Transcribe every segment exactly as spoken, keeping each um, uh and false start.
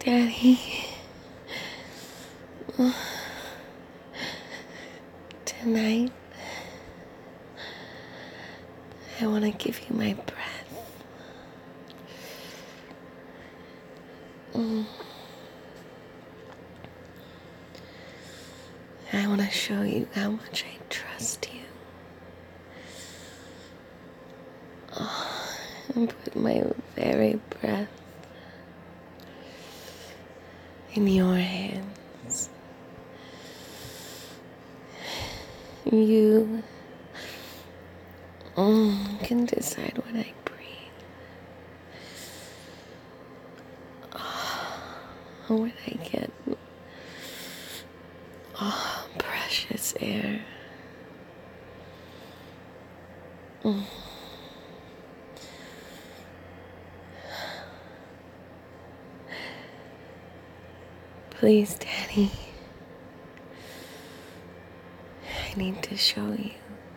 Daddy, tonight I want to give you my breath. Mm. I want to show you how much I trust you. Oh, and put my very breath in your hands. You mm, can decide when I breathe. Oh, when I get oh, precious air. Mm. Please, Daddy, I need to show you.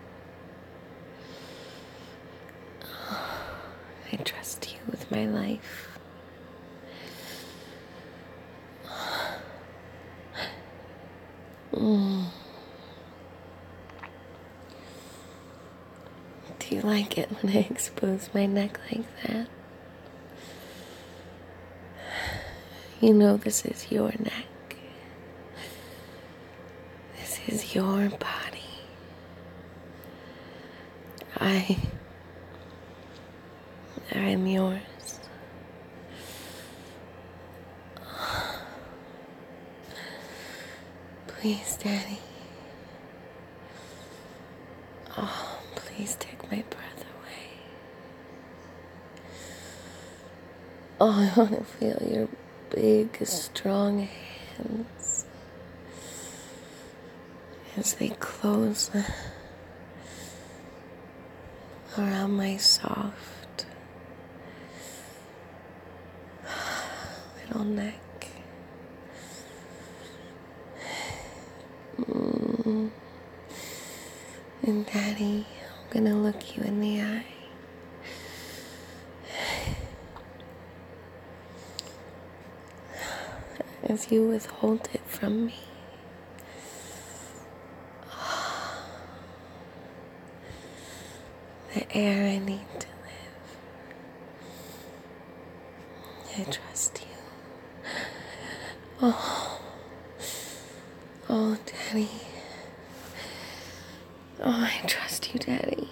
I trust you with my life. Mm. Do you like it when I expose my neck like that? You know this is your neck. This is your body. I... I'm yours. Please, Daddy. Oh, please take my breath away. Oh, I want to feel your big, strong hands as they close around my soft little neck. Mm. And Daddy, I'm gonna look you in the eye. As you withhold it from me. The air I need to live. I trust you. Oh, oh, Daddy. Oh, I trust you, Daddy.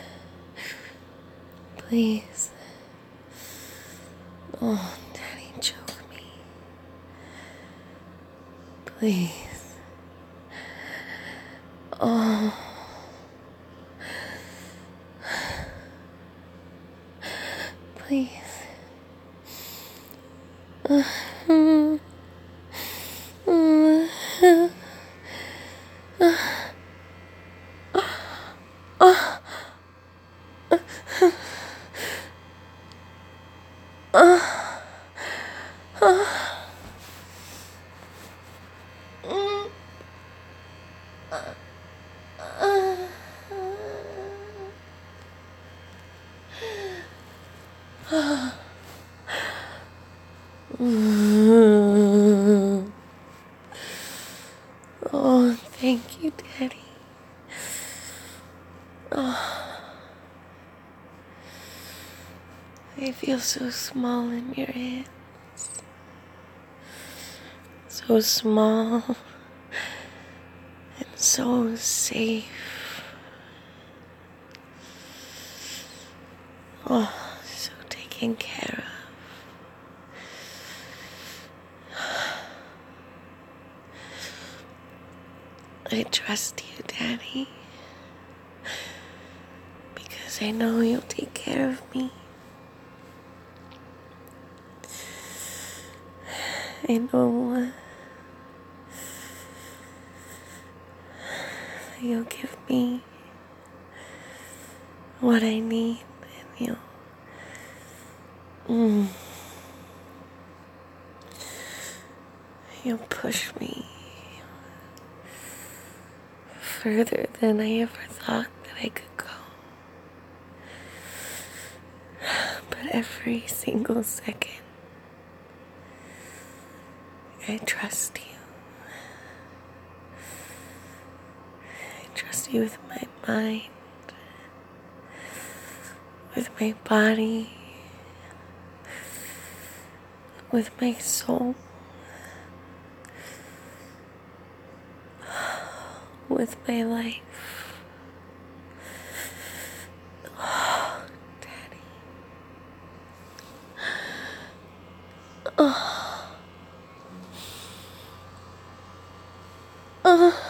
Please. Oh, Daddy, choke me. Please. Oh. Please. Uh, uh, uh, uh, uh, uh, uh, Oh, thank you, Daddy. Oh, I feel so small in your hands. So small and so safe. Oh, so taken care of. I trust you, Daddy, because I know you'll take care of me. I know you'll give me what I need, and you'll mm, you'll push me further than I ever thought that I could go. But every single second I trust you. I trust you with my mind, with my body, with my soul, with my life. Oh, Daddy. Oh. Oh.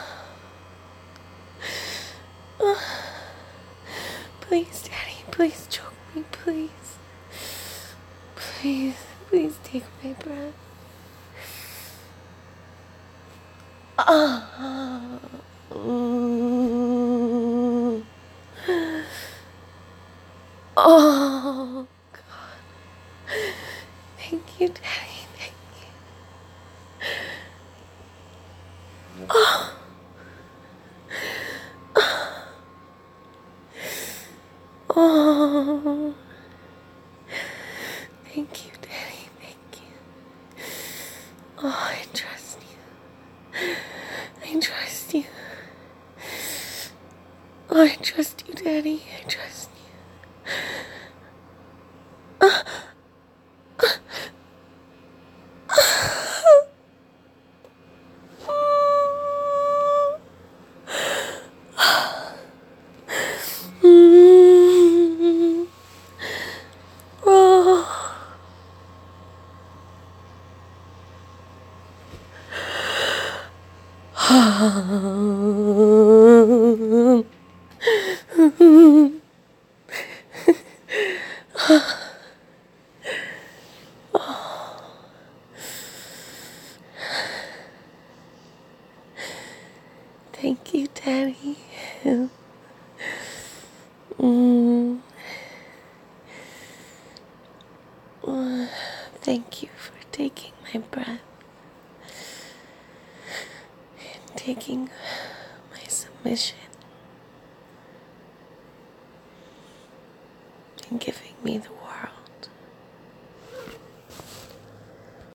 Oh. Please, Daddy, please choke me, please. Please, please take my breath. Oh. Mm. Oh, God. Thank you, Daddy. Thank you. Oh. Oh. Thank you, Daddy. Thank you. Oh, I trust you. I trust you. Oh, I trust you, Daddy. I trust you. Mm. Oh. Thank you, Daddy. Mm. Uh, Thank you for taking my breath and taking my submission and giving me the